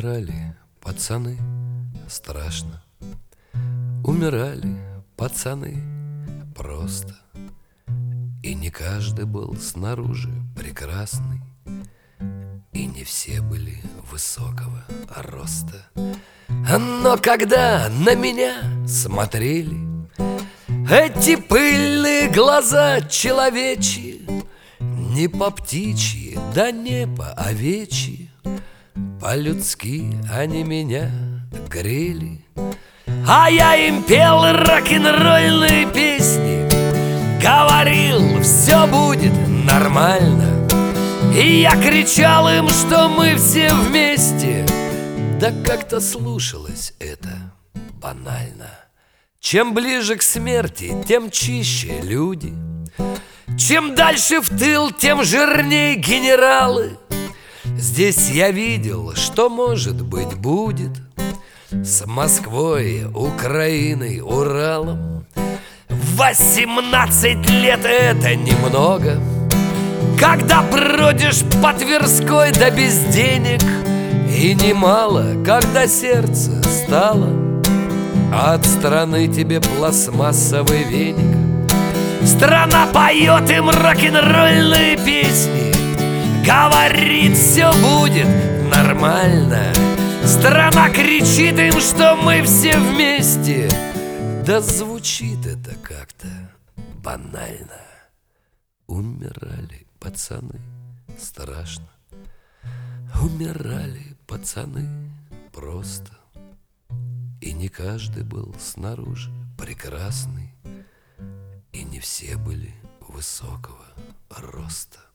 Умирали пацаны, страшно. Умирали пацаны просто. И не каждый был снаружи прекрасный, и не все были высокого роста. Но когда на меня смотрели эти пыльные глаза человечьи, не по птичьи, да не по овечьи, по-людски они меня грели. А я им пел рок-н-ролльные песни, говорил, все будет нормально. И я кричал им, что мы все вместе. Да как-то слушалось это банально. Чем ближе к смерти, тем чище люди. Чем дальше в тыл, тем жирней генералы. Здесь я видел, что может быть будет с Москвой, Украиной, Уралом. 18 лет это немного, когда бродишь по Тверской да без денег. И немало, когда сердце стало от страны тебе пластмассовый веник. Страна поет им рок-н-ролльные песни, говорит, все будет нормально. Страна кричит им, что мы все вместе. Да звучит это как-то банально. Умирали пацаны, страшно. Умирали пацаны просто. И не каждый был снаружи прекрасный, и не все были высокого роста.